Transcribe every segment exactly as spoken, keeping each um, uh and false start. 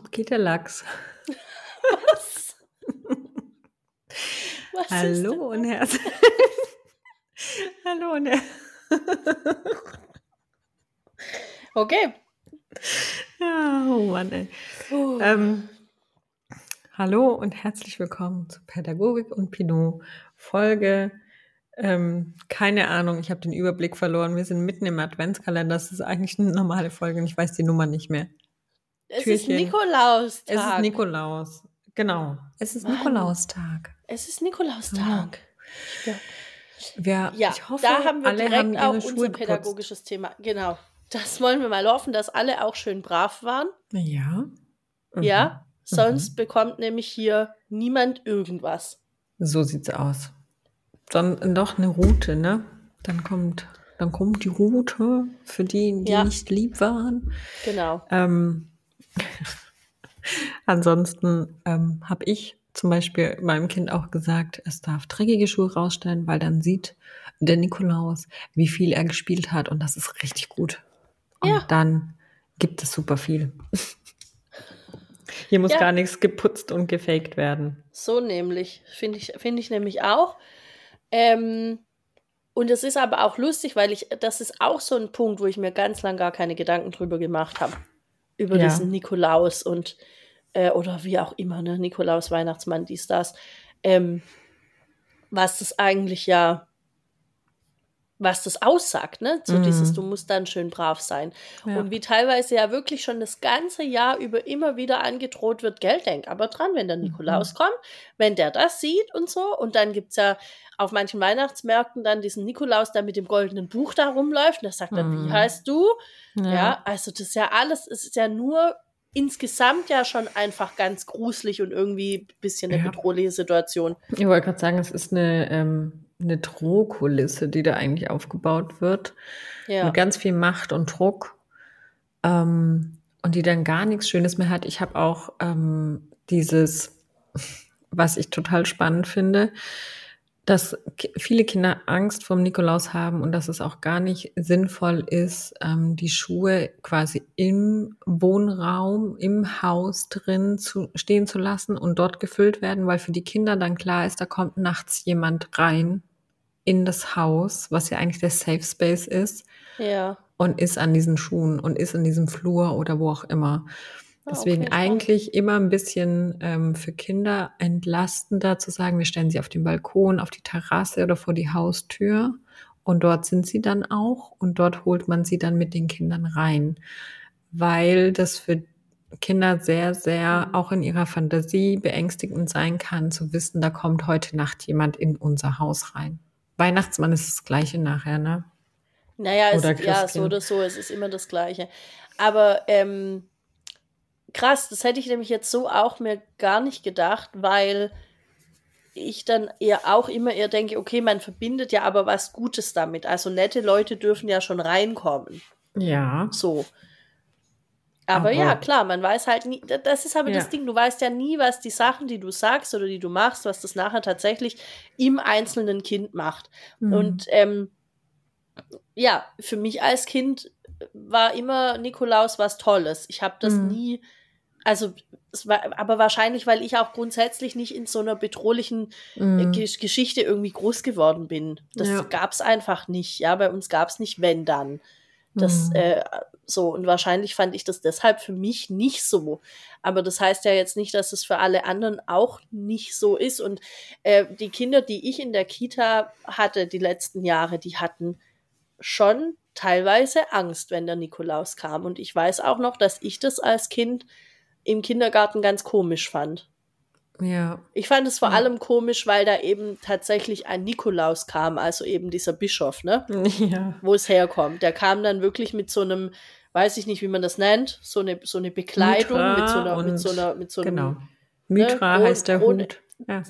Ab geht der Lachs. Was? Was ist Hallo denn und das? herzlich. Hallo und her- Okay. Ja, oh Mann, ey. Puh. Ähm, hallo und herzlich willkommen zu Pädagogik und Pinot. Folge, ähm, keine Ahnung, ich habe den Überblick verloren. Wir sind mitten im Adventskalender. Das ist eigentlich eine normale Folge und ich weiß die Nummer nicht mehr. Es ist Türchen. Nikolaustag. Es ist Nikolaus. Genau. Es ist Mann. Nikolaustag. Es ist Nikolaustag. So. Wir, Ja, ich hoffe, da haben wir alle direkt haben ihre auch Schuhe unser geputzt. pädagogisches Thema. Genau. Das wollen wir mal hoffen, dass alle auch schön brav waren. Ja. Mhm. Ja, sonst bekommt nämlich hier niemand irgendwas. So sieht's aus. Dann doch eine Route, ne? Dann kommt, dann kommt die Route für die, die Ja. nicht lieb waren. Genau. Ähm, ansonsten ähm, habe ich zum Beispiel meinem Kind auch gesagt, es darf dreckige Schuhe rausstellen, weil dann sieht der Nikolaus, wie viel er gespielt hat und das ist richtig gut. Und Ja. dann gibt es super viel. Hier muss Ja. gar nichts geputzt und gefaked werden. So nämlich. Finde ich, finde ich nämlich auch. Ähm, und es ist aber auch lustig, weil ich, das ist auch so ein Punkt, wo ich mir ganz lang gar keine Gedanken drüber gemacht habe. Über Ja. diesen Nikolaus und, äh, oder wie auch immer, ne? Nikolaus, Weihnachtsmann, dies, das. Ähm, was das eigentlich ja, was das aussagt, ne? So Mhm. dieses, du musst dann schön brav sein. Ja. Und wie teilweise ja wirklich schon das ganze Jahr über immer wieder angedroht wird, gell, denk aber dran, wenn der Nikolaus kommt, wenn der das sieht und so. Und dann gibt's ja auf manchen Weihnachtsmärkten dann diesen Nikolaus, der mit dem goldenen Buch da rumläuft. Und der sagt dann, Mhm. wie heißt du? Ja. Ja, also das ist ja alles, es ist ja nur insgesamt ja schon einfach ganz gruselig und irgendwie ein bisschen eine Ja. bedrohliche Situation. Ich wollte gerade sagen, es ist eine, ähm, eine Drohkulisse, die da eigentlich aufgebaut wird. Ja. Mit ganz viel Macht und Druck. Ähm, und die dann gar nichts Schönes mehr hat. Ich habe auch ähm, dieses, was ich total spannend finde, dass ki- viele Kinder Angst vor dem Nikolaus haben und dass es auch gar nicht sinnvoll ist, ähm, die Schuhe quasi im Wohnraum, im Haus drin zu, stehen zu lassen und dort gefüllt werden, weil für die Kinder dann klar ist, da kommt nachts jemand rein in das Haus, was ja eigentlich der Safe Space ist, Ja. und ist an diesen Schuhen und ist in diesem Flur oder wo auch immer. Ah, Deswegen okay, spannend. eigentlich immer ein bisschen ähm, für Kinder entlastender zu sagen, wir stellen sie auf den Balkon, auf die Terrasse oder vor die Haustür und dort sind sie dann auch und dort holt man sie dann mit den Kindern rein, weil das für Kinder sehr, sehr Mhm. auch in ihrer Fantasie beängstigend sein kann, zu wissen, da kommt heute Nacht jemand in unser Haus rein. Weihnachtsmann ist das Gleiche nachher, ne? Naja, es, Oder ja, so Christkind. oder so, es ist immer das Gleiche. Aber ähm, krass, das hätte ich nämlich jetzt so auch mir gar nicht gedacht, weil ich dann eher auch immer eher denke, okay, man verbindet ja aber was Gutes damit. Also nette Leute dürfen ja schon reinkommen. Ja. So. Aber, Aber- ja, klar, man weiß halt nie, da- das ist aber Ja. das Ding, du weißt ja nie, was die Sachen, die du sagst oder die du machst, was das nachher tatsächlich im einzelnen Kind macht. Mhm. Und ähm, ja, für mich als Kind war immer Nikolaus was Tolles. Ich habe das Mhm. nie, also es war, aber wahrscheinlich, weil ich auch grundsätzlich nicht in so einer bedrohlichen äh, Mhm. Gesch- Geschichte irgendwie groß geworden bin. Das Ja. gab's einfach nicht. Ja, bei uns gab's nicht, wenn dann. Das Mhm. äh, so, und wahrscheinlich fand ich das deshalb für mich nicht so. Aber das heißt ja jetzt nicht, dass es für alle anderen auch nicht so ist. Und äh, die Kinder, die ich in der Kita hatte die letzten Jahre, die hatten schon teilweise Angst, wenn der Nikolaus kam. Und ich weiß auch noch, dass ich das als Kind im Kindergarten ganz komisch fand. Ja. Ich fand es vor Ja. allem komisch, weil da eben tatsächlich ein Nikolaus kam, also eben dieser Bischof, ne? Ja. Wo es herkommt. Der kam dann wirklich mit so einem, weiß ich nicht, wie man das nennt, so eine, so eine Bekleidung, Mitra mit so einer, und mit so einer, mit so einem, genau. Mitra ne, heißt der Krone- Hut. Ja.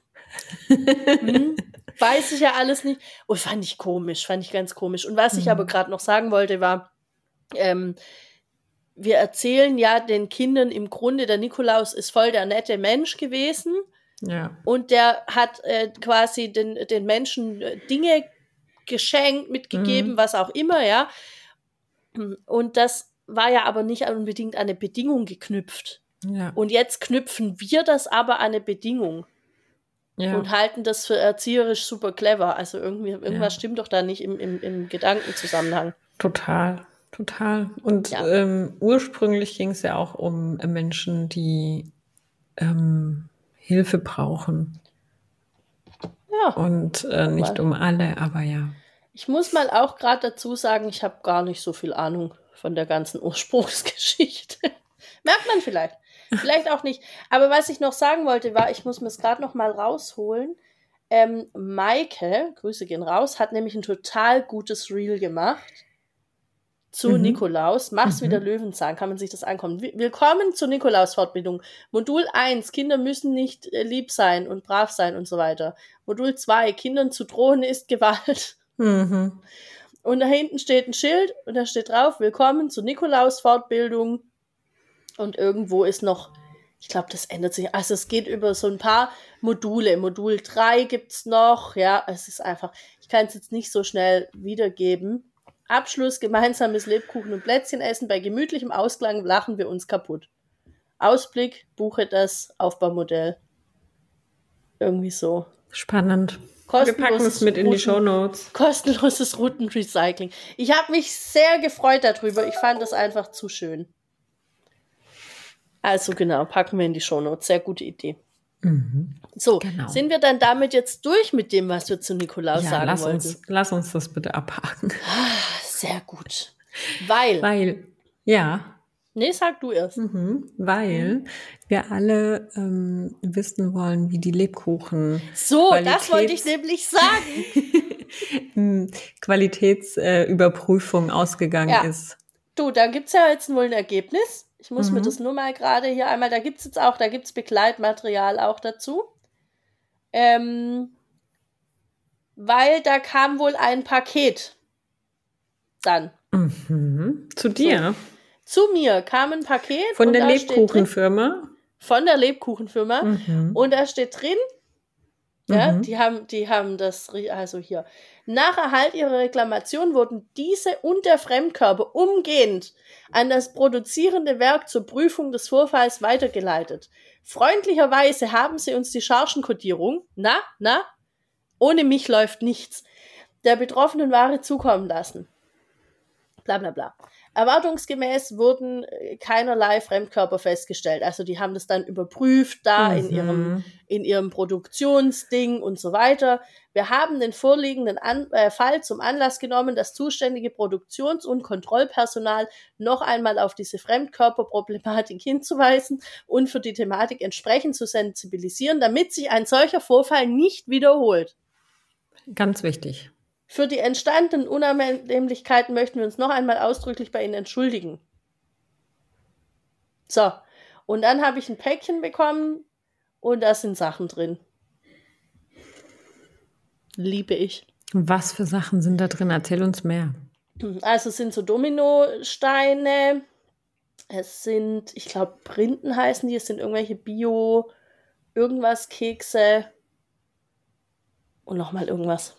Hm, weiß ich ja alles nicht. Und fand ich komisch, fand ich ganz komisch. Und was ich Mhm. aber gerade noch sagen wollte, war, ähm, wir erzählen ja den Kindern im Grunde, der Nikolaus ist voll der nette Mensch gewesen Ja. und der hat äh, quasi den, den Menschen äh, Dinge geschenkt, mitgegeben, Mhm. was auch immer, ja. Und das war ja aber nicht unbedingt an eine Bedingung geknüpft. Ja. Und jetzt knüpfen wir das aber an eine Bedingung Ja. und halten das für erzieherisch super clever. Also irgendwie, irgendwas Ja. stimmt doch da nicht im, im, im Gedankenzusammenhang. Total, total. Und Ja. ähm, ursprünglich ging es ja auch um Menschen, die ähm, Hilfe brauchen. Ja. Und äh, nicht mal. um alle, aber ja. Ich muss mal auch gerade dazu sagen, ich habe gar nicht so viel Ahnung von der ganzen Ursprungsgeschichte. Merkt man vielleicht. Vielleicht auch nicht. Aber was ich noch sagen wollte, war, ich muss mir es gerade noch mal rausholen. Ähm, Maike, Grüße gehen raus, hat nämlich ein total gutes Reel gemacht zu Mhm. Nikolaus. Mach's Mhm. wieder Löwenzahn, kann man sich das ankommen. Wi- Willkommen zur Nikolaus-Fortbildung. Modul eins, Kinder müssen nicht äh, lieb sein und brav sein und so weiter. Modul zwei, Kindern zu drohen ist Gewalt. Mhm. Und da hinten steht ein Schild und da steht drauf, willkommen zur Nikolaus-Fortbildung. Und irgendwo ist noch, ich glaube, das ändert sich. Also es geht über so ein paar Module. Modul drei gibt's noch. Ja, es ist einfach, ich kann es jetzt nicht so schnell wiedergeben. Abschluss, gemeinsames Lebkuchen und Plätzchen essen. Bei gemütlichem Ausklang lachen wir uns kaputt. Ausblick, buche das Aufbaumodell. Irgendwie so. Spannend. Wir packen es mit in die Routen- Shownotes. Kostenloses Routenrecycling. Ich habe mich sehr gefreut darüber. Ich fand das einfach zu schön. Also genau, packen wir in die Shownotes. Sehr gute Idee. Mhm. So, Genau. sind wir dann damit jetzt durch mit dem, was wir zu Nikolaus Ja, sagen lass wollten? uns, lass uns das bitte abhaken. Sehr gut. Weil, Weil, ja, nee, sag du erst. mhm, weil wir alle ähm, wissen wollen, wie die Lebkuchen So, das Qualitäts- wollte ich nämlich sagen. Qualitätsüberprüfung äh, Überprüfung ausgegangen Ja. ist. Du, da gibt's ja jetzt wohl ein Ergebnis. Ich muss Mhm. mir das nur mal gerade hier einmal, da gibt's jetzt auch, da gibt's Begleitmaterial auch dazu. Ähm, weil da kam wohl ein Paket dann. Mhm. Zu dir. Zu mir kam ein Paket Von und der da steht drin, Lebkuchenfirma. von der Lebkuchenfirma. Mhm. Und da steht drin, ja, Mhm. die haben, die haben das, also hier. Nach Erhalt ihrer Reklamation wurden diese und der Fremdkörper umgehend an das produzierende Werk zur Prüfung des Vorfalls weitergeleitet. Freundlicherweise haben sie uns die Chargenkodierung, na, na, ohne mich läuft nichts, der betroffenen Ware zukommen lassen. Bla bla bla. Erwartungsgemäß wurden äh, keinerlei Fremdkörper festgestellt. Also die haben das dann überprüft da in Mhm. ihrem, in ihrem Produktionsding und so weiter. Wir haben den vorliegenden An äh, Fall zum Anlass genommen, das zuständige Produktions- und Kontrollpersonal noch einmal auf diese Fremdkörperproblematik hinzuweisen und für die Thematik entsprechend zu sensibilisieren, damit sich ein solcher Vorfall nicht wiederholt. Ganz wichtig. Für die entstandenen Unannehmlichkeiten möchten wir uns noch einmal ausdrücklich bei Ihnen entschuldigen. So, und dann habe ich ein Päckchen bekommen und da sind Sachen drin. Liebe ich. Was für Sachen sind da drin? Erzähl uns mehr. Also es sind so Dominosteine, es sind, ich glaube, Printen heißen die, es sind irgendwelche Bio, irgendwas Kekse und nochmal irgendwas.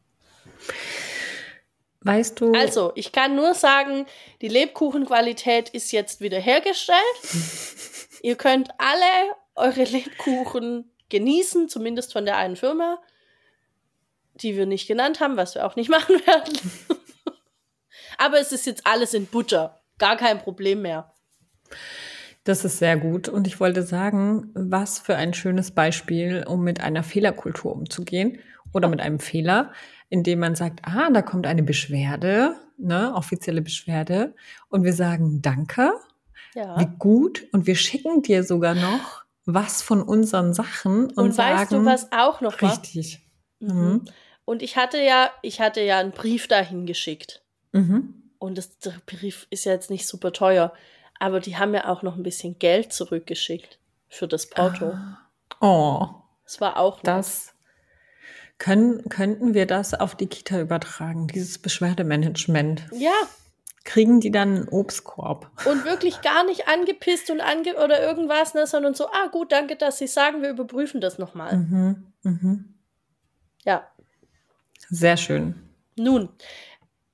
Weißt du, Also, ich kann nur sagen, die Lebkuchenqualität ist jetzt wieder hergestellt. Ihr könnt alle eure Lebkuchen genießen, zumindest von der einen Firma, die wir nicht genannt haben, was wir auch nicht machen werden. Aber es ist jetzt alles in Butter. Gar kein Problem mehr. das ist sehr gut. Und ich wollte sagen, was für ein schönes Beispiel, um mit einer Fehlerkultur umzugehen oder mit einem Fehler, indem man sagt, ah, da kommt eine Beschwerde, ne, offizielle Beschwerde, und wir sagen Danke, Ja. wie gut, und wir schicken dir sogar noch was von unseren Sachen und, Und sagen, weißt du, was auch noch war? richtig. Mhm. Mhm. Und ich hatte ja, ich hatte ja einen Brief dahin geschickt. Mhm. Und das, der Brief ist ja jetzt nicht super teuer. Aber die haben mir auch noch ein bisschen Geld zurückgeschickt für das Porto. Oh, Das war auch nett. das können, könnten wir das auf die Kita übertragen, dieses Beschwerdemanagement. Ja, Kriegen die dann einen Obstkorb? und wirklich gar nicht angepisst und ange oder irgendwas, ne, sondern so, ah gut, danke, dass Sie sagen, wir überprüfen das nochmal. Mhm. Mhm. Ja, Sehr schön. nun,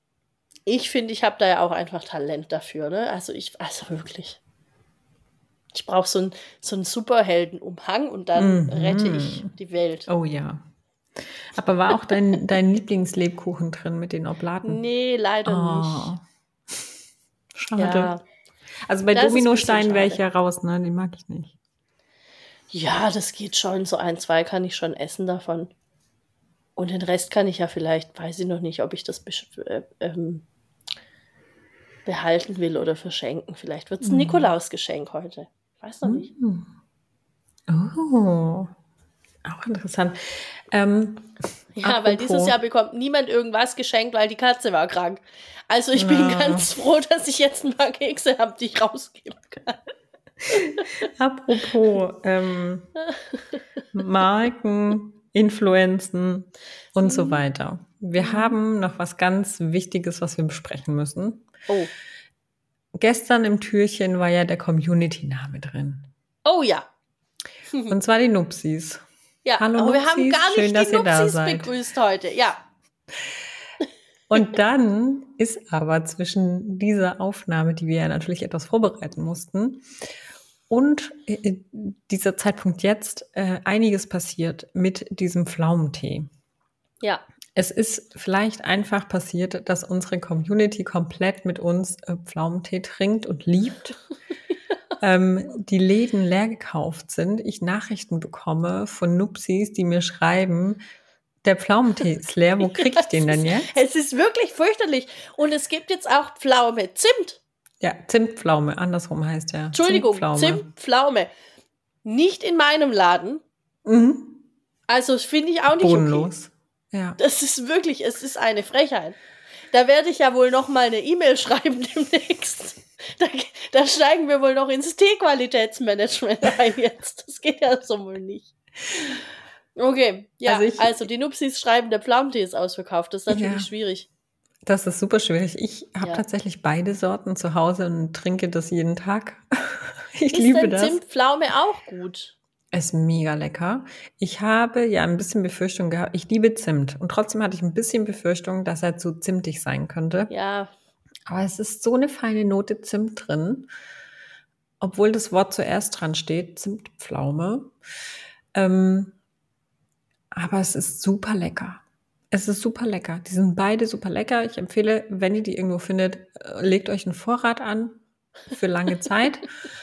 ich finde, ich habe da ja auch einfach Talent dafür, ne? Also ich, also wirklich. Ich brauche so einen so einen Superheldenumhang und dann Mhm. rette ich die Welt. Oh ja. Aber war auch dein, dein Lieblingslebkuchen drin mit den Oblaten? Nee, leider Oh, nicht. schade. Ja, Also bei das ist ein bisschen Dominosteinen wäre ich schade. ja raus, ne? Die mag ich nicht. Ja, das geht schon. So ein, zwei kann ich schon essen davon. Und den Rest kann ich ja vielleicht, weiß ich noch nicht, ob ich das besch- äh, ähm, behalten will oder verschenken. Vielleicht wird es ein Nikolausgeschenk heute. Ich weiß noch nicht. Oh, auch interessant. Ähm, Ja, weil dieses apropos- Jahr bekommt niemand irgendwas geschenkt, weil die Katze war krank. Also ich bin Na. ganz froh, dass ich jetzt ein paar Kekse habe, die ich rausgeben kann. Apropos ähm, Marken, Influenzen und so weiter. Wir haben noch was ganz Wichtiges, was wir besprechen müssen. Oh. Gestern im Türchen war ja der Community-Name drin. Oh ja. Und zwar die Nupsis. Ja, Hallo aber wir haben Nupsis, gar nicht schön, dass die ihr da Nupsis seid. begrüßt heute. Ja. Und dann ist aber zwischen dieser Aufnahme, die wir ja natürlich etwas vorbereiten mussten, und äh, dieser Zeitpunkt jetzt äh, einiges passiert mit diesem Pflaumentee. Ja. Es ist vielleicht einfach passiert, dass unsere Community komplett mit uns äh, Pflaumentee trinkt und liebt. ähm, die Läden leer gekauft sind. Ich Nachrichten bekomme von Nupsis, die mir schreiben, der Pflaumentee ist leer, wo krieg ich den es denn ist, jetzt? Es ist wirklich fürchterlich. Und es gibt jetzt auch Pflaume. Zimt. Ja, Zimtpflaume, andersrum heißt der. Entschuldigung, Zimtpflaume. Zimtpflaume. Nicht in meinem Laden. Mhm. Also das finde ich auch nicht okay. Bodenlos. Ja. Das ist wirklich, es ist eine Frechheit. Da werde ich ja wohl noch mal eine E-Mail schreiben demnächst. Da, da steigen wir wohl noch ins Teequalitätsmanagement ein jetzt. Das geht ja so wohl nicht. Okay, ja, Also also, ich- die Nupsis schreiben, der Pflaumentee ist ausverkauft. Das ist natürlich Ja. schwierig. Das ist super schwierig. Ich habe Ja. tatsächlich beide Sorten zu Hause und trinke das jeden Tag. Ich Ist liebe denn das. Zimtpflaume auch gut? Ist mega lecker. Ich habe ja ein bisschen Befürchtung gehabt. Ich liebe Zimt. Und trotzdem hatte ich ein bisschen Befürchtung, dass er zu zimtig sein könnte. Ja, Aber es ist so eine feine Note Zimt drin. Obwohl das Wort zuerst dran steht, Zimtpflaume. Ähm, aber es ist super lecker. Es ist super lecker. Die sind beide super lecker. Ich empfehle, wenn ihr die irgendwo findet, äh, legt euch einen Vorrat an für lange Zeit.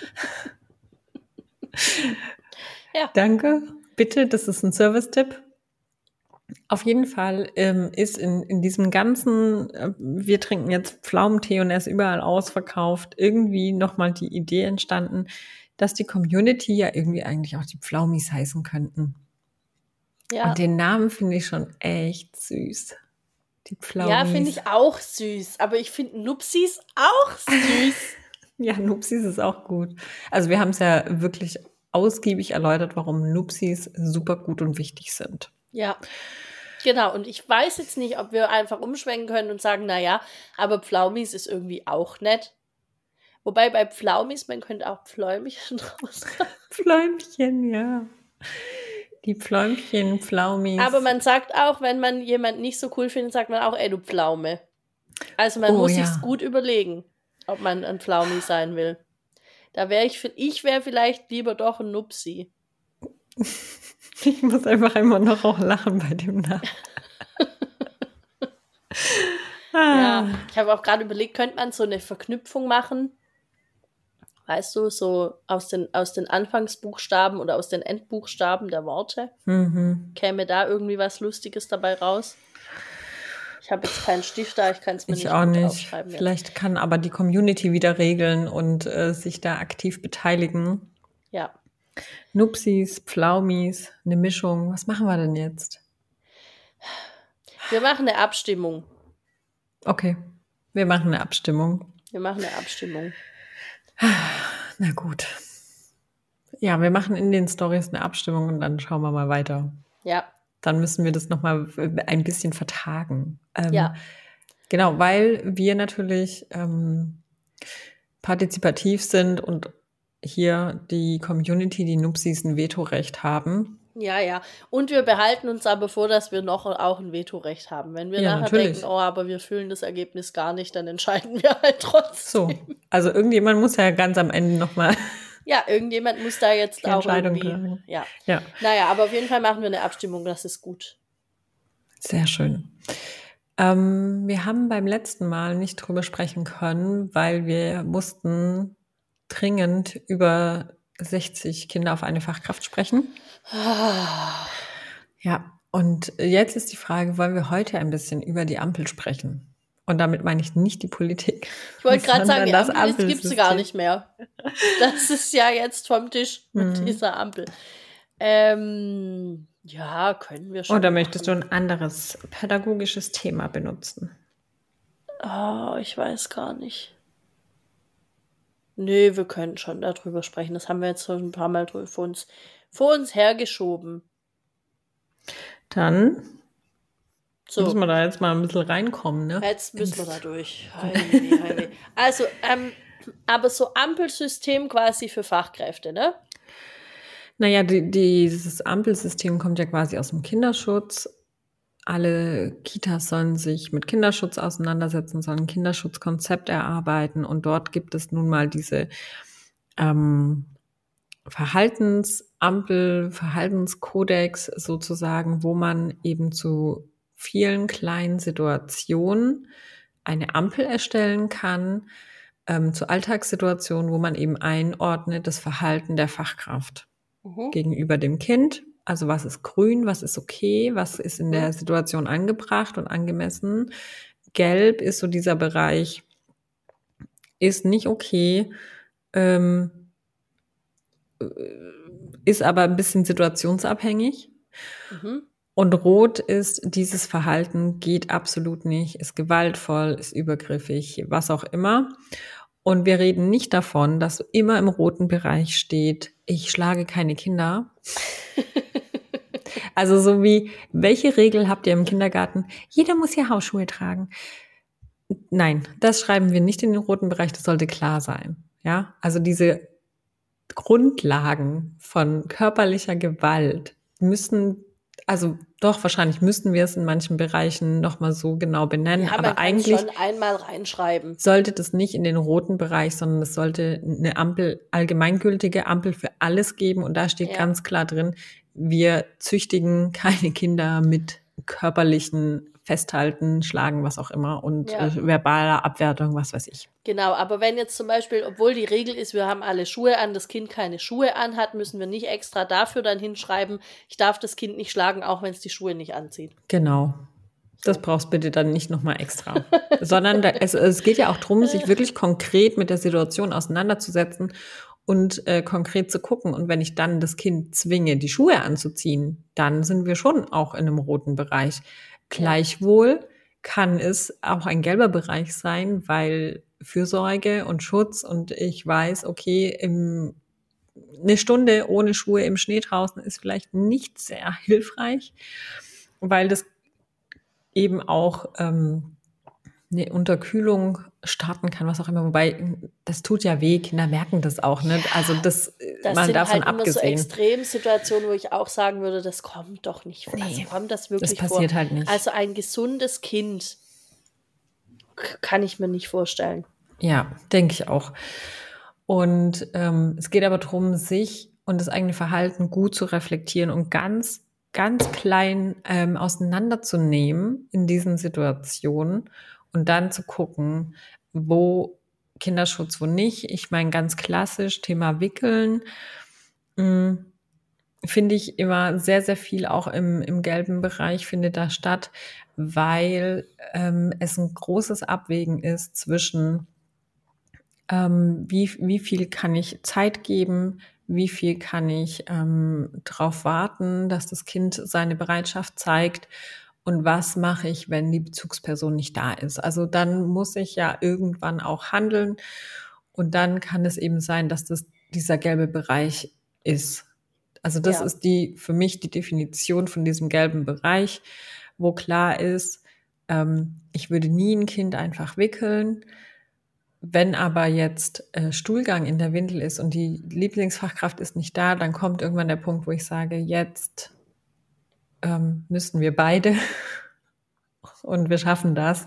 Ja. Danke. Bitte, das ist ein Service-Tipp. Auf jeden Fall ähm, ist in, in diesem ganzen, äh, wir trinken jetzt Pflaumentee und er ist überall ausverkauft, irgendwie nochmal die Idee entstanden, dass die Community ja irgendwie eigentlich auch die Pflaumis heißen könnten. ja. Und den Namen finde ich schon echt süß. Die Pflaumis. Ja, finde ich auch süß. Aber ich finde Nupsis auch süß. Ja, Nupsis ist auch gut. Also wir haben es ja wirklich ausgiebig erläutert, warum Nupsis super gut und wichtig sind. Ja, genau. Und ich weiß jetzt nicht, ob wir einfach umschwenken können und sagen, naja, aber Pflaumis ist irgendwie auch nett. Wobei bei Pflaumis, man könnte auch Pfläumchen draus machen. Pfläumchen, ja. Die Pfläumchen, Pflaumis. Aber man sagt auch, wenn man jemanden nicht so cool findet, sagt man auch, ey, du Pflaume. Also man Oh, muss ja. sich's gut überlegen, ob man ein Pflaumi sein will. Da wäre ich, ich wäre vielleicht lieber doch ein Nupsi. Ich muss einfach immer noch auch lachen bei dem Namen. ah. Ja, ich habe auch gerade überlegt, könnte man so eine Verknüpfung machen? Weißt du, so aus den, aus den Anfangsbuchstaben oder aus den Endbuchstaben der Worte. Mhm. Käme da irgendwie was Lustiges dabei raus? Ich habe jetzt keinen Stift da, ich kann es mir Ich nicht auch gut nicht. aufschreiben. Jetzt. Vielleicht kann aber die Community wieder regeln und äh, sich da aktiv beteiligen. Ja. Nupsis, Pflaumis, eine Mischung. Was machen wir denn jetzt? Wir machen eine Abstimmung. Okay, wir machen eine Abstimmung. Wir machen eine Abstimmung. Na gut. Ja, wir machen in den Stories eine Abstimmung und dann schauen wir mal weiter. Ja. Dann müssen wir das nochmal ein bisschen vertagen. Ähm, Ja. Genau, weil wir natürlich ähm, partizipativ sind und hier die Community, die Nupsis, ein Vetorecht haben. Ja, ja. Und wir behalten uns aber vor, dass wir noch auch ein Vetorecht haben. Wenn wir Ja, nachher natürlich. denken, oh, aber wir fühlen das Ergebnis gar nicht, dann entscheiden wir halt trotzdem. So, also irgendjemand muss ja ganz am Ende nochmal Ja, irgendjemand muss da jetzt Die auch Entscheidung irgendwie, tragen. ja. Ja, Naja, aber auf jeden Fall machen wir eine Abstimmung, das ist gut. sehr schön. Ähm, wir haben beim letzten Mal nicht drüber sprechen können, weil wir mussten dringend über sechzig Kinder auf eine Fachkraft sprechen. Ja, und jetzt ist die Frage, wollen wir heute ein bisschen über die Ampel sprechen? Und damit meine ich nicht die Politik. Ich wollte gerade sagen, die das Ampel gibt es gar nicht mehr. Das ist ja jetzt vom Tisch mit Mhm. dieser Ampel. Ähm, ja, können wir schon. Oder möchtest du ein anderes pädagogisches Thema benutzen? Oh, ich weiß gar nicht. Nee, wir können schon darüber sprechen. Das haben wir jetzt schon ein paar Mal drü- vor uns, vor uns hergeschoben. Dann So, müssen wir da jetzt mal ein bisschen reinkommen, ne? jetzt müssen wir da durch. Heimweh, Heimweh. Also, ähm, aber so Ampelsystem quasi für Fachkräfte, ne? Naja, die, dieses Ampelsystem kommt ja quasi aus dem Kinderschutz. Alle Kitas sollen sich mit Kinderschutz auseinandersetzen, sollen ein Kinderschutzkonzept erarbeiten. Und dort gibt es nun mal diese ähm, Verhaltensampel, Verhaltenskodex sozusagen, wo man eben zu vielen kleinen Situationen eine Ampel erstellen kann, ähm, zu Alltagssituationen, wo man eben einordnet das Verhalten der Fachkraft Mhm. gegenüber dem Kind. Also was ist grün, was ist okay, was ist in der Situation angebracht und angemessen. Gelb ist so dieser Bereich, ist nicht okay, ähm, ist aber ein bisschen situationsabhängig. Mhm. Und rot ist, dieses Verhalten geht absolut nicht, ist gewaltvoll, ist übergriffig, was auch immer. Und wir reden nicht davon, dass immer im roten Bereich steht, ich schlage keine Kinder. Also so wie, welche Regel habt ihr im Kindergarten? Jeder muss hier Hausschuhe tragen. Nein, das schreiben wir nicht in den roten Bereich, das sollte klar sein. Ja, also diese Grundlagen von körperlicher Gewalt müssen, also doch, wahrscheinlich müssten wir es in manchen Bereichen nochmal so genau benennen, Ja, man aber kann eigentlich schon einmal reinschreiben. sollte das nicht in den roten Bereich, sondern es sollte eine Ampel, allgemeingültige Ampel für alles geben. Und da steht Ja. ganz klar drin, wir züchtigen keine Kinder mit körperlichen Festhalten, Schlagen, was auch immer und Ja. äh, verbaler Abwertung, was weiß ich. Genau, aber wenn jetzt zum Beispiel, obwohl die Regel ist, wir haben alle Schuhe an, das Kind keine Schuhe anhat, müssen wir nicht extra dafür dann hinschreiben, ich darf das Kind nicht schlagen, auch wenn es die Schuhe nicht anzieht. Genau. Das brauchst bitte dann nicht nochmal extra. Sondern da, es, es geht ja auch darum, sich wirklich konkret mit der Situation auseinanderzusetzen und äh, konkret zu gucken. Und wenn ich dann das Kind zwinge, die Schuhe anzuziehen, dann sind wir schon auch in einem roten Bereich. Gleichwohl kann es auch ein gelber Bereich sein, weil Fürsorge und Schutz und ich weiß, okay, im, eine Stunde ohne Schuhe im Schnee draußen ist vielleicht nicht sehr hilfreich, weil das eben auch ähm, eine Unterkühlung starten kann, was auch immer. Wobei, das tut ja weh, Kinder merken das auch, ne? Also das, Das mal sind davon halt immer so abgesehen. Extremsituationen, wo ich auch sagen würde, das kommt doch nicht vor. Nee, also kommt das wirklich das passiert vor? halt nicht. Also ein gesundes Kind k- kann ich mir nicht vorstellen. Ja, denke ich auch. Und ähm, es geht aber darum, sich und das eigene Verhalten gut zu reflektieren und ganz, ganz klein ähm, auseinanderzunehmen in diesen Situationen und dann zu gucken, wo Kinderschutz, wo nicht. Ich meine, ganz klassisch Thema Wickeln. Mh, finde ich immer sehr, sehr viel auch im, im gelben Bereich findet da statt, weil ähm, es ein großes Abwägen ist zwischen ähm, wie, wie viel kann ich Zeit geben, wie viel kann ich ähm, darauf warten, dass das Kind seine Bereitschaft zeigt und was mache ich, wenn die Bezugsperson nicht da ist. Also dann muss ich ja irgendwann auch handeln und dann kann es eben sein, dass das dieser gelbe Bereich ist. Also das Ja. ist die für mich die Definition von diesem gelben Bereich, wo klar ist, ähm, ich würde nie ein Kind einfach wickeln. Wenn aber jetzt äh, Stuhlgang in der Windel ist und die Lieblingsfachkraft ist nicht da, dann kommt irgendwann der Punkt, wo ich sage, jetzt ähm, müssen wir beide und wir schaffen das.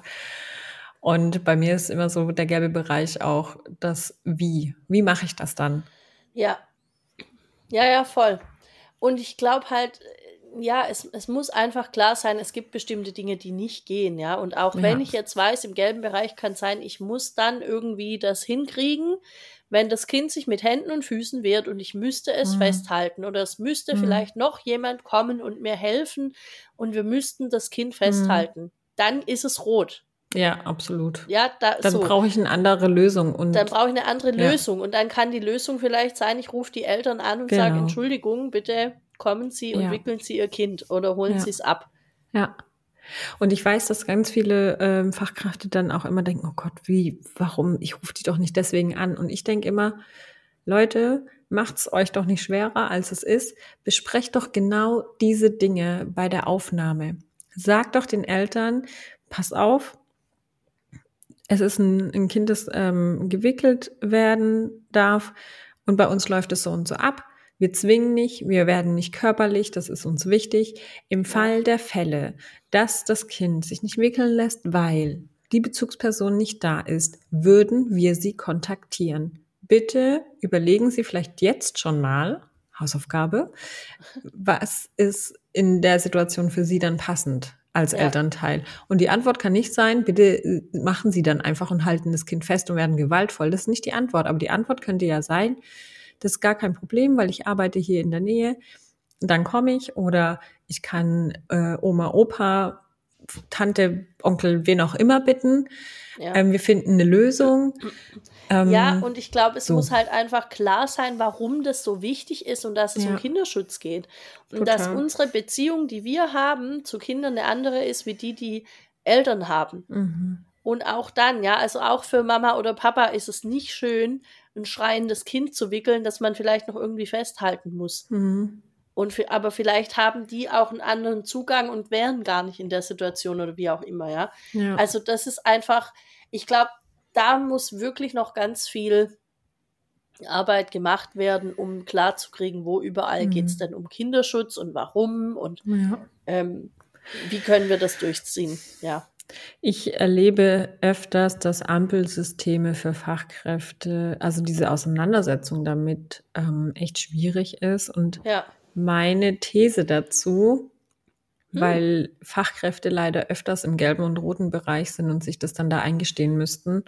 Und bei mir ist immer so der gelbe Bereich auch das Wie. Wie mache ich das dann? Ja, ja, ja, voll. Und ich glaube halt, ja, es, es muss einfach klar sein, es gibt bestimmte Dinge, die nicht gehen, ja. Und auch wenn Ja. ich jetzt weiß, im gelben Bereich kann sein, ich muss dann irgendwie das hinkriegen, wenn das Kind sich mit Händen und Füßen wehrt und ich müsste es Mhm. festhalten oder es müsste Mhm. vielleicht noch jemand kommen und mir helfen und wir müssten das Kind Mhm. festhalten, dann ist es rot. Ja, absolut. Ja, da Dann so. brauche ich eine andere Lösung Dann und brauche ich eine andere ja, Lösung. Und dann kann die Lösung vielleicht sein, ich rufe die Eltern an und sage, genau. Entschuldigung, bitte kommen Sie und Ja, wickeln Sie Ihr Kind oder holen ja, Sie es ab. ja. Und ich weiß, dass ganz viele ähm, Fachkräfte dann auch immer denken, oh Gott, wie, warum? Ich rufe die doch nicht deswegen an. Und ich denke immer, Leute, macht's euch doch nicht schwerer, als es ist. Besprecht doch genau diese Dinge bei der Aufnahme. Sagt doch den Eltern, pass auf, es ist ein, ein Kind, das ähm, gewickelt werden darf und bei uns läuft es so und so ab. Wir zwingen nicht, wir werden nicht körperlich, das ist uns wichtig. Im Ja, Fall der Fälle, dass das Kind sich nicht wickeln lässt, weil die Bezugsperson nicht da ist, würden wir sie kontaktieren. Bitte überlegen Sie vielleicht jetzt schon mal, Hausaufgabe, was ist in der Situation für Sie dann passend als ja, Elternteil? Und die Antwort kann nicht sein, bitte äh, machen Sie dann einfach und halten das Kind fest und werden gewaltvoll. Das ist nicht die Antwort. Aber die Antwort könnte ja sein, das ist gar kein Problem, weil ich arbeite hier in der Nähe. Dann komme ich oder ich kann äh, Oma, Opa, Tante, Onkel, wen auch immer bitten. ja. Ähm, wir finden eine Lösung. Ja, Ähm, und ich glaube, es so, muss halt einfach klar sein, warum das so wichtig ist und dass es um ja, Kinderschutz geht. Und dass total. unsere Beziehung, die wir haben zu Kindern, eine andere ist, wie die, die Eltern haben. Mhm. Und auch dann, ja, also auch für Mama oder Papa ist es nicht schön, ein schreiendes Kind zu wickeln, das man vielleicht noch irgendwie festhalten muss. Mhm. Und für, aber vielleicht haben die auch einen anderen Zugang und wären gar nicht in der Situation oder wie auch immer, ja. Ja. Also das ist einfach, ich glaube, da muss wirklich noch ganz viel Arbeit gemacht werden, um klarzukriegen, wo überall geht's Mhm. denn um Kinderschutz und warum und Ja. ähm, wie können wir das durchziehen, ja. Ich erlebe öfters, dass Ampelsysteme für Fachkräfte, also diese Auseinandersetzung damit, ähm, echt schwierig ist. Und Ja. meine These dazu, Hm. weil Fachkräfte leider öfters im gelben und roten Bereich sind und sich das dann da eingestehen müssten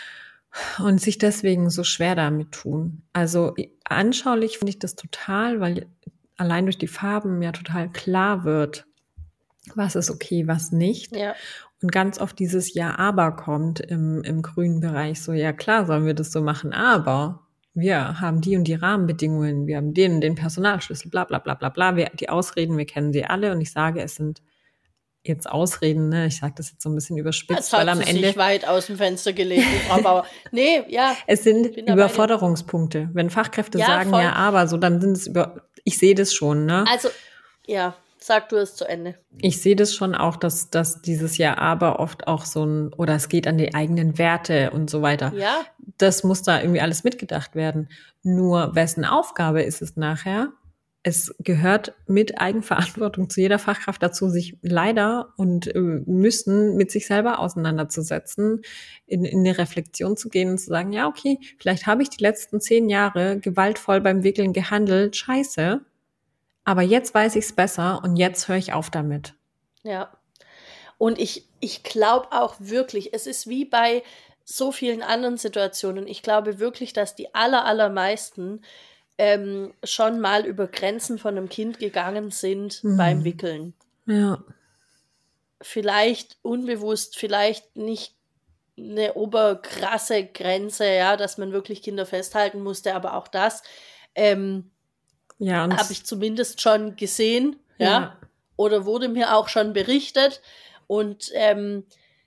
und sich deswegen so schwer damit tun. Also anschaulich finde ich das total, weil allein durch die Farben ja total klar wird, was ist okay, was nicht. Ja. Und ganz oft dieses Ja, aber kommt im, im grünen Bereich so, ja klar, sollen wir das so machen, aber wir haben die und die Rahmenbedingungen, wir haben den und den Personalschlüssel, bla bla bla bla bla. Wir, die Ausreden, wir kennen sie alle und ich sage, es sind jetzt Ausreden, ne? Ich sage das jetzt so ein bisschen Jetzt überspitzt, weil hat am sie Ende sich weit aus dem Fenster gelegt, die Frau Bauer. Nee, ja, es sind bin da bei dir. Überforderungspunkte. Wenn Fachkräfte Ja, sagen voll. ja, aber so, dann sind es über, ich sehe das schon, ne? Also, ja, sag du es zu Ende. Ich sehe das schon auch, dass, dass dieses Ja, aber oft auch so ein, oder es geht an die eigenen Werte und so weiter. Ja, Das muss da irgendwie alles mitgedacht werden. Nur wessen Aufgabe ist es nachher? Es gehört mit Eigenverantwortung zu jeder Fachkraft dazu, sich leider und äh, müssen mit sich selber auseinanderzusetzen, in, in eine Reflexion zu gehen und zu sagen, ja, okay, vielleicht habe ich die letzten zehn Jahre gewaltvoll beim Wickeln gehandelt, scheiße, aber jetzt weiß ich es besser und jetzt höre ich auf damit. ja. Und ich, ich glaube auch wirklich, es ist wie bei so vielen anderen Situationen. Ich glaube wirklich, dass die aller, allermeisten ähm, schon mal über Grenzen von einem Kind gegangen sind beim Wickeln. Ja. Vielleicht unbewusst, vielleicht nicht eine oberkrasse Grenze, ja, dass man wirklich Kinder festhalten musste, aber auch das ähm, Ja, und habe ich zumindest schon gesehen, ja, ja. oder wurde mir auch schon berichtet. Und ähm,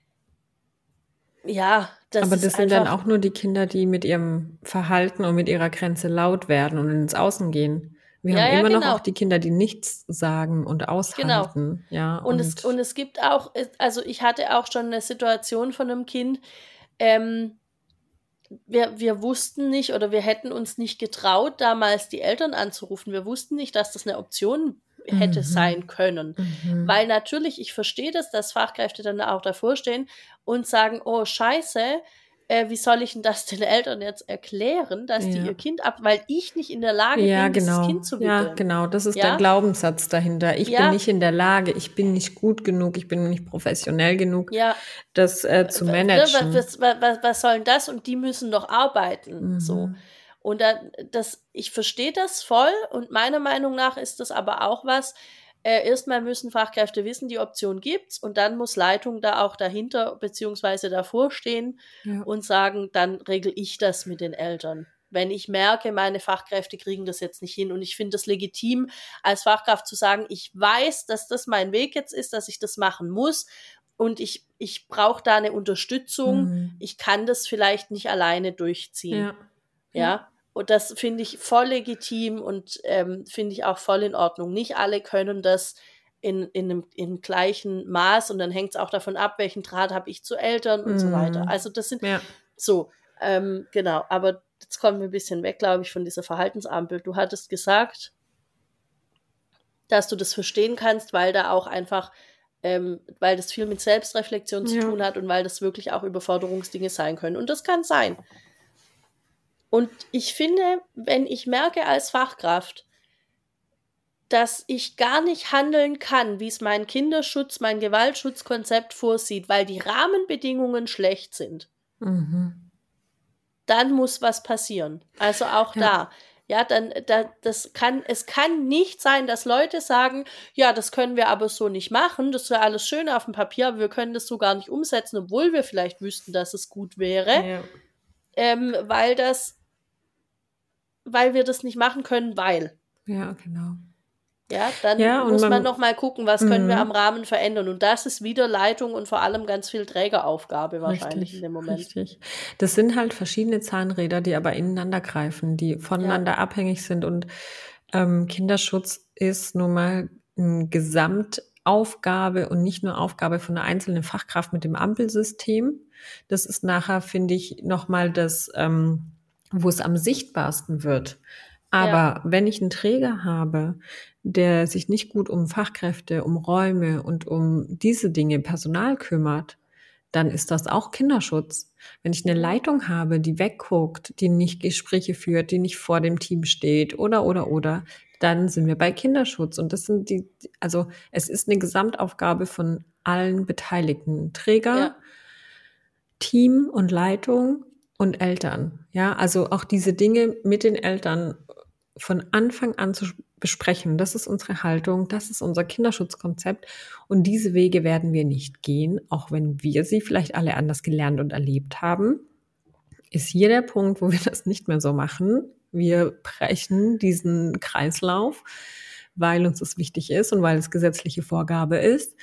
ja, das Aber ist das sind dann einfach, auch nur die Kinder, die mit ihrem Verhalten und mit ihrer Grenze laut werden und ins Außen gehen. Wir ja, haben ja, immer noch genau, auch die Kinder, die nichts sagen und genau. aushalten. Ja, Und es, und und es gibt auch, also ich hatte auch schon eine Situation von einem Kind, ähm, wir, wir wussten nicht oder wir hätten uns nicht getraut, damals die Eltern anzurufen. Wir wussten nicht, dass das eine Option hätte mhm. sein können. Mhm. Weil natürlich, ich verstehe das, dass Fachkräfte dann auch davor stehen und sagen, oh Scheiße, äh, wie soll ich denn das den Eltern jetzt erklären, dass die Ja. ihr Kind ab, weil ich nicht in der Lage Ja, bin, dieses genau. Kind zu Ja, wickeln. genau. Das ist der Ja, Glaubenssatz dahinter. Ich bin ja, nicht in der Lage, ich bin nicht gut genug, ich bin nicht professionell genug, ja. das äh, zu W- ne, managen. Was, was, was, was soll denn das? Und die müssen doch arbeiten. So. Mhm. Und dann, das, ich verstehe das voll und meiner Meinung nach ist das aber auch was, äh, erstmal müssen Fachkräfte wissen, die Option gibt's und dann muss Leitung da auch dahinter beziehungsweise davor stehen Ja. und sagen, dann regel ich das mit den Eltern. Wenn ich merke, meine Fachkräfte kriegen das jetzt nicht hin und ich finde es legitim, als Fachkraft zu sagen, ich weiß, dass das mein Weg jetzt ist, dass ich das machen muss und ich, ich brauche da eine Unterstützung, Mhm. ich kann das vielleicht nicht alleine durchziehen. Ja. Ja, und das finde ich voll legitim und ähm, finde ich auch voll in Ordnung. Nicht alle können das in, in, einem, im gleichen Maß und dann hängt es auch davon ab, welchen Draht habe ich zu Eltern und so weiter. Mhm. Also das sind Ja. so, ähm, genau, aber jetzt kommen wir ein bisschen weg, glaube ich, von dieser Verhaltensampel. Du hattest gesagt, dass du das verstehen kannst, weil da auch einfach, ähm, weil das viel mit Selbstreflexion zu Ja. tun hat und weil das wirklich auch Überforderungsdinge sein können. Und das kann sein. Und ich finde, wenn ich merke als Fachkraft, dass ich gar nicht handeln kann, wie es mein Kinderschutz, mein Gewaltschutzkonzept vorsieht, weil die Rahmenbedingungen schlecht sind, Mhm. dann muss was passieren. Also auch Ja. da. Ja, dann, da, das kann, es kann nicht sein, dass Leute sagen, ja, das können wir aber so nicht machen, das ist ja alles schön auf dem Papier, aber wir können das so gar nicht umsetzen, obwohl wir vielleicht wüssten, dass es gut wäre, Ja. ähm, weil das, weil wir das nicht machen können, weil. Ja, genau. Ja, dann Ja, und muss man, man- noch mal gucken, was können wir Mhm. am Rahmen verändern. Und das ist wieder Leitung und vor allem ganz viel Trägeraufgabe wahrscheinlich Richtig, in dem Moment. richtig. Das sind halt verschiedene Zahnräder, die aber ineinander greifen, die voneinander abhängig sind. Und ähm, Kinderschutz ist nun mal eine Gesamtaufgabe und nicht nur Aufgabe von einer einzelnen Fachkraft mit dem Ampelsystem. Das ist nachher, finde ich, nochmal das, ähm, wo es am sichtbarsten wird. Aber wenn ich einen Träger habe, der sich nicht gut um Fachkräfte, um Räume und um diese Dinge, Personal kümmert, dann ist das auch Kinderschutz. Wenn ich eine Leitung habe, die wegguckt, die nicht Gespräche führt, die nicht vor dem Team steht oder, oder, oder, dann sind wir bei Kinderschutz. Und das sind die, also es ist eine Gesamtaufgabe von allen Beteiligten. Träger, Ja. Team und Leitung und Eltern. Ja, also auch diese Dinge mit den Eltern von Anfang an zu besprechen. Das ist unsere Haltung, das ist unser Kinderschutzkonzept. Und diese Wege werden wir nicht gehen, auch wenn wir sie vielleicht alle anders gelernt und erlebt haben. Ist hier der Punkt, wo wir das nicht mehr so machen. Wir brechen diesen Kreislauf, weil uns das wichtig ist und weil es gesetzliche Vorgabe ist.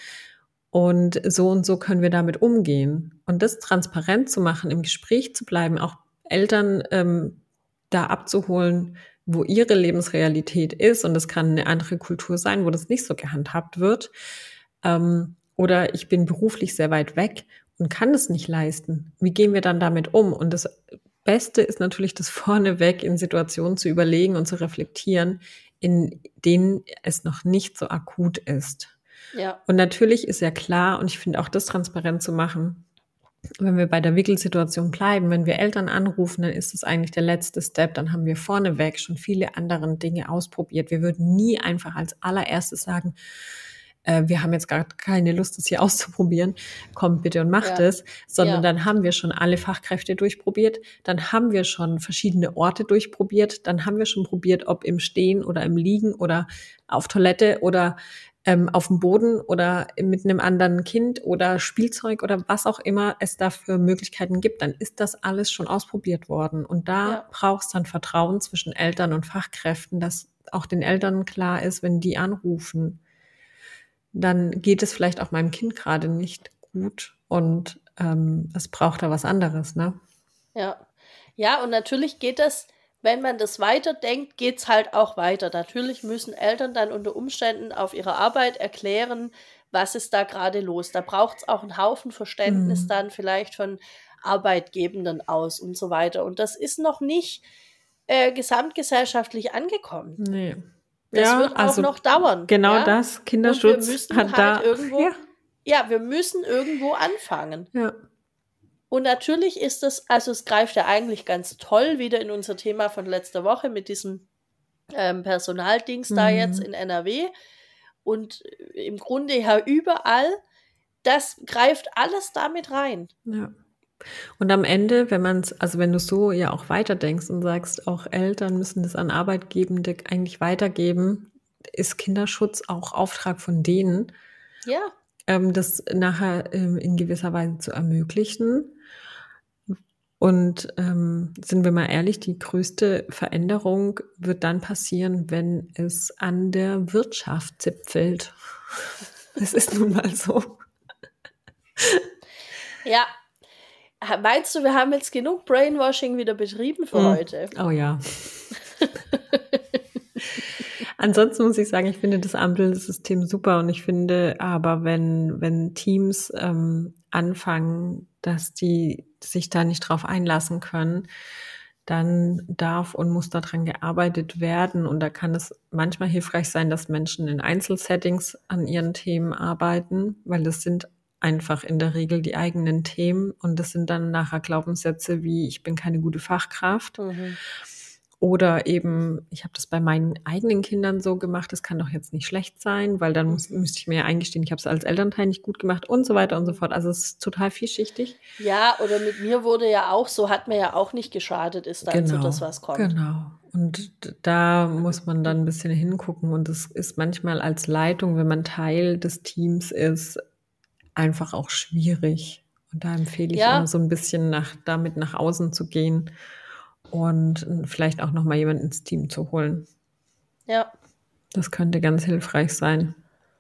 Und so und so können wir damit umgehen. Und das transparent zu machen, im Gespräch zu bleiben, auch Eltern ähm, da abzuholen, wo ihre Lebensrealität ist. Und das kann eine andere Kultur sein, wo das nicht so gehandhabt wird. Ähm, oder ich bin beruflich sehr weit weg und kann es nicht leisten. Wie gehen wir dann damit um? Und das Beste ist natürlich, das vorneweg in Situationen zu überlegen und zu reflektieren, in denen es noch nicht so akut ist. Ja. Und natürlich ist ja klar, und ich finde auch das transparent zu machen, wenn wir bei der Wickelsituation bleiben, wenn wir Eltern anrufen, dann ist es eigentlich der letzte Step, dann haben wir vorneweg schon viele andere Dinge ausprobiert. Wir würden nie einfach als allererstes sagen, äh, wir haben jetzt gar keine Lust, das hier auszuprobieren, kommt bitte und macht Ja. es, sondern Ja. dann haben wir schon alle Fachkräfte durchprobiert, dann haben wir schon verschiedene Orte durchprobiert, dann haben wir schon probiert, ob im Stehen oder im Liegen oder auf Toilette oder ähm, auf dem Boden oder mit einem anderen Kind oder Spielzeug oder was auch immer es da für Möglichkeiten gibt, dann ist das alles schon ausprobiert worden. Und da Ja. braucht es dann Vertrauen zwischen Eltern und Fachkräften, dass auch den Eltern klar ist, wenn die anrufen, dann geht es vielleicht auch meinem Kind gerade nicht gut und ähm, es braucht da was anderes, ne? Ja. Ja, und natürlich geht das, wenn man das weiterdenkt, geht's halt auch weiter. Natürlich müssen Eltern dann unter Umständen auf ihrer Arbeit erklären, was ist da gerade los. Da braucht's auch einen Haufen Verständnis Mhm. dann vielleicht von Arbeitgebenden aus und so weiter. Und das ist noch nicht äh, gesamtgesellschaftlich angekommen. Nee. Das ja, wird auch also noch dauern. genau ja? das. Und wir Kinderschutz müssen hat halt da irgendwo, ja, ja, wir müssen irgendwo anfangen. ja. Und natürlich ist es, also es greift ja eigentlich ganz toll wieder in unser Thema von letzter Woche mit diesem ähm, Personaldings da jetzt Mhm. in N R W und im Grunde ja überall, das greift alles damit rein. Ja. Und am Ende, wenn man es, also wenn du so ja auch weiterdenkst und sagst, auch Eltern müssen das an Arbeitgebende eigentlich weitergeben, ist Kinderschutz auch Auftrag von denen, Ja, ähm, das nachher ähm, in gewisser Weise zu ermöglichen. Und ähm, sind wir mal ehrlich, die größte Veränderung wird dann passieren, wenn es an der Wirtschaft zipfelt. Das ist nun mal so. ja. Ha- Meinst du, wir haben jetzt genug Brainwashing wieder betrieben für Mm. heute? Oh ja. Ansonsten muss ich sagen, ich finde das Ampelsystem super und ich finde aber, wenn, wenn Teams ähm, anfangen, dass die sich da nicht drauf einlassen können, dann darf und muss daran gearbeitet werden. Und da kann es manchmal hilfreich sein, dass Menschen in Einzelsettings an ihren Themen arbeiten, weil das sind einfach in der Regel die eigenen Themen und das sind dann nachher Glaubenssätze wie, ich bin keine gute Fachkraft. Mhm. Oder eben, ich habe das bei meinen eigenen Kindern so gemacht, das kann doch jetzt nicht schlecht sein, weil dann muss, müsste ich mir ja eingestehen, ich habe es als Elternteil nicht gut gemacht und so weiter und so fort. Also es ist total vielschichtig. Ja, oder mit mir wurde ja auch, so hat mir ja auch nicht geschadet, ist dann so Genau, das, was kommt. genau. Und d- da muss man dann ein bisschen hingucken und es ist manchmal als Leitung, wenn man Teil des Teams ist, einfach auch schwierig. Und da empfehle ich Ja. immer so ein bisschen nach, damit nach außen zu gehen und vielleicht auch nochmal jemanden ins Team zu holen. Ja. Das könnte ganz hilfreich sein.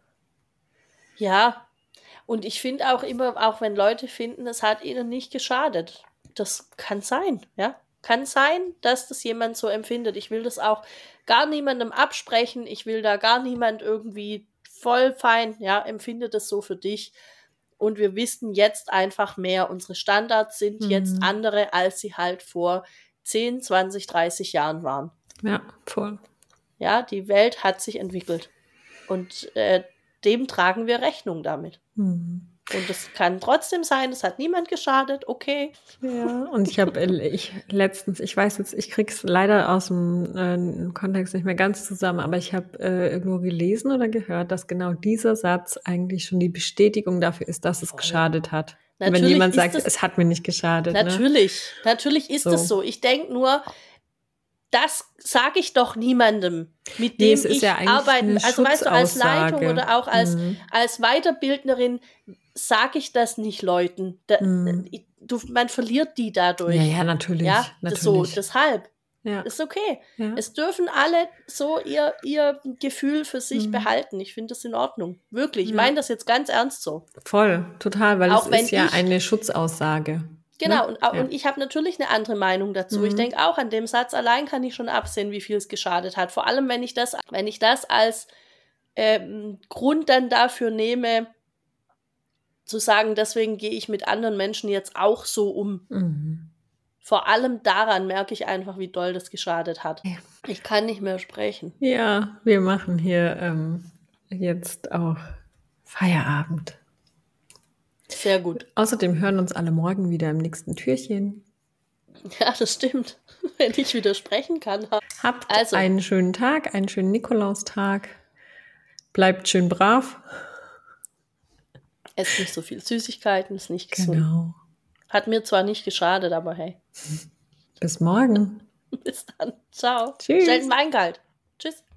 Ja. Und ich finde auch immer, auch wenn Leute finden, es hat ihnen nicht geschadet. Das kann sein, ja. Kann sein, dass das jemand so empfindet. Ich will das auch gar niemandem absprechen. Ich will da gar niemand irgendwie voll fein, ja, empfindet es so für dich. Und wir wissen jetzt einfach mehr. Unsere Standards sind Mhm. jetzt andere, als sie halt vor zehn, zwanzig, dreißig Jahren waren. Ja, voll. Ja, die Welt hat sich entwickelt. Und äh, dem tragen wir Rechnung damit. Mhm. Und es kann trotzdem sein, es hat niemand geschadet, okay. Ja, und ich habe ich letztens, ich weiß jetzt, ich krieg's leider aus dem äh, Kontext nicht mehr ganz zusammen, aber ich habe äh, irgendwo gelesen oder gehört, dass genau dieser Satz eigentlich schon die Bestätigung dafür ist, dass es Voll. geschadet hat. Natürlich Wenn jemand ist sagt, es- es hat mir nicht geschadet. Ne? Natürlich, natürlich ist So. es so. Ich denke nur, das sage ich doch niemandem, mit Nee, dem es ist ich ja eigentlich arbeiten, eine also weißt du, als Leitung Schutzaussage. oder auch als, Mhm. als Weiterbildnerin sage ich das nicht Leuten. Da, Mhm. ich- du, man verliert die dadurch. Ja, ja, natürlich. Ja, das so, natürlich. deshalb. ja. Ist okay. Ja. Es dürfen alle so ihr, ihr Gefühl für sich Mhm. behalten. Ich finde das in Ordnung. Wirklich. Ich Ja. meine das jetzt ganz ernst so. Voll, total, weil Auch es wenn ist ja ich- eine Schutzaussage. Genau, Ne? und, au- Ja. und ich habe natürlich eine andere Meinung dazu. Mhm. Ich denke auch, an dem Satz allein kann ich schon absehen, wie viel es geschadet hat. Vor allem, wenn ich das, wenn ich das als ähm, Grund dann dafür nehme, zu sagen, deswegen gehe ich mit anderen Menschen jetzt auch so um. Mhm. Vor allem daran merke ich einfach, wie doll das geschadet hat. Ja. Ich kann nicht mehr sprechen. Ja, wir machen hier ähm, jetzt auch Feierabend. Sehr gut. Außerdem hören uns alle morgen wieder im nächsten Türchen. Ja, das stimmt. Wenn ich widersprechen kann. Habt Also. einen schönen Tag, einen schönen Nikolaustag. Bleibt schön brav. Esst nicht so viel Süßigkeiten, ist nicht gesund. Genau. Hat mir zwar nicht geschadet, aber hey. Bis morgen. Bis dann. Ciao. Tschüss. Stellt einen Wein kalt. Tschüss.